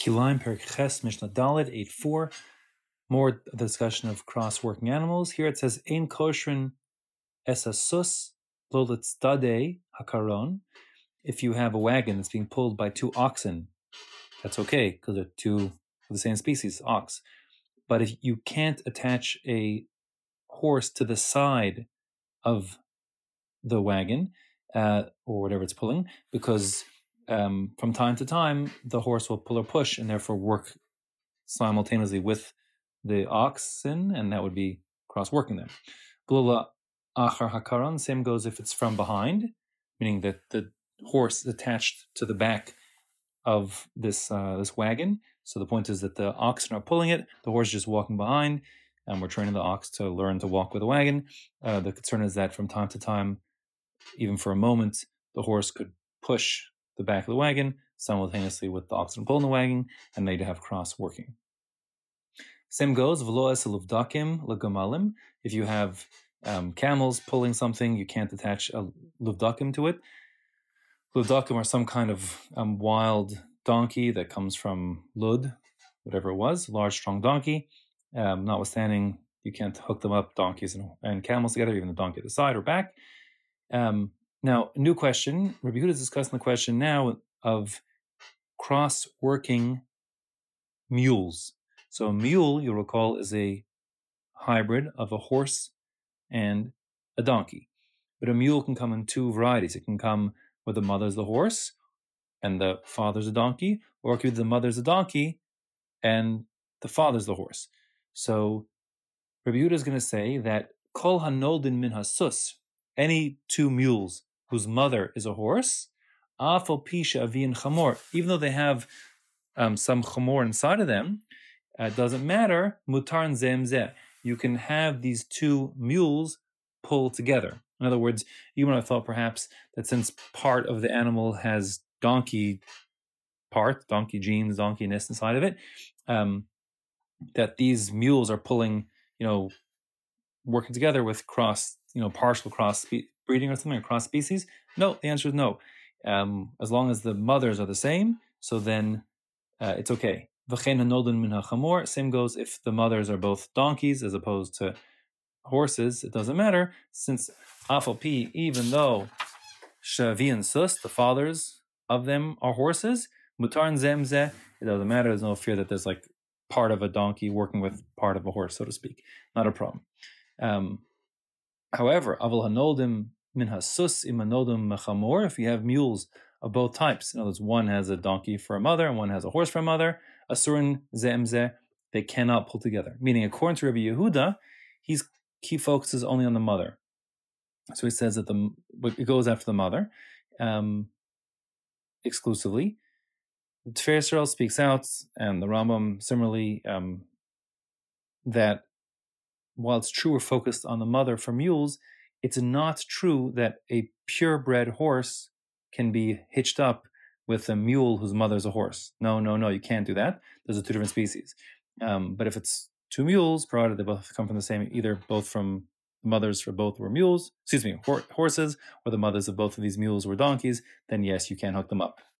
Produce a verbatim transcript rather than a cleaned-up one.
Kilaim Perik Ches Mishnah Dalet eight four. More discussion of cross-working animals. Here it says Ein Koshrin Esasus Lo Litzdadei Hakaron. If you have a wagon that's being pulled by two oxen, that's okay because they're two of the same species, ox. But if you can't attach a horse to the side of the wagon uh, or whatever it's pulling, because um, from time to time the horse will pull or push and therefore work simultaneously with the oxen, and that would be cross-working them. Blula achar hakaron, same goes if it's from behind, meaning that the horse is attached to the back of this uh, this wagon. So the point is that the oxen are pulling it, the horse is just walking behind, and we're training the ox to learn to walk with a wagon. Uh, the concern is that from time to time, even for a moment, the horse could push the back of the wagon simultaneously with the oxen pulling the wagon, and they'd have cross-working. Same goes, v'lo es luvdakim legamalim. If you have um, camels pulling something, you can't attach a luvdakim to it. Luvdakim are some kind of um, wild donkey that comes from Lud, whatever it was, large, strong donkey. Um, notwithstanding, you can't hook them up, donkeys and, and camels together, even the donkey at the side or back. Um, now, a new question. Rabbi Yehuda is discussing the question now of cross-working mules. So a mule, you'll recall, is a hybrid of a horse and a donkey. But a mule can come in two varieties. It can come where the mother's the horse and the father's a donkey, or it could be the mother's a donkey and the father's the horse. So Rabbi Yehuda is going to say that kol hanoldin min hasus, any two mules whose mother is a horse, afal pisha avin chamor, even though they have um, some chamor inside of them, it uh, doesn't matter, mutar and zemzeh. You can have these two mules pull together. In other words, you might have thought perhaps that since part of the animal has donkey part, donkey genes, donkeyness inside of it, um, that these mules are pulling, you know, working together with cross, you know, partial cross spe- breeding or something, or cross species. No, the answer is no. Um, as long as the mothers are the same, so then uh, it's okay. V'chein hanodin min hachamor. Same goes if the mothers are both donkeys as opposed to horses. It doesn't matter, since afal pi, even though shavi and sus, the fathers of them are horses, mutar and zemzeh, it doesn't matter. There's no fear that there's like part of a donkey working with part of a horse, so to speak. Not a problem. Um, however, aval hanoldim min hasus im hanoldim mechamor. If you have mules of both types, in other words, one has a donkey for a mother and one has a horse for a mother, asurin zemzeh, they cannot pull together. Meaning, according to Rabbi Yehuda, he's he focuses only on the mother. So he says that the it goes after the mother um, exclusively. The Tiferes Yisrael speaks out, and the Rambam similarly, um, that while it's true we're focused on the mother for mules, it's not true that a purebred horse can be hitched up with a mule whose mother is a horse. No, no, no, you can't do that. Those are two different species. Um, but if it's two mules, provided they both come from the same, either both from mothers for both were mules, excuse me, horses, or the mothers of both of these mules were donkeys, then yes, you can hook them up.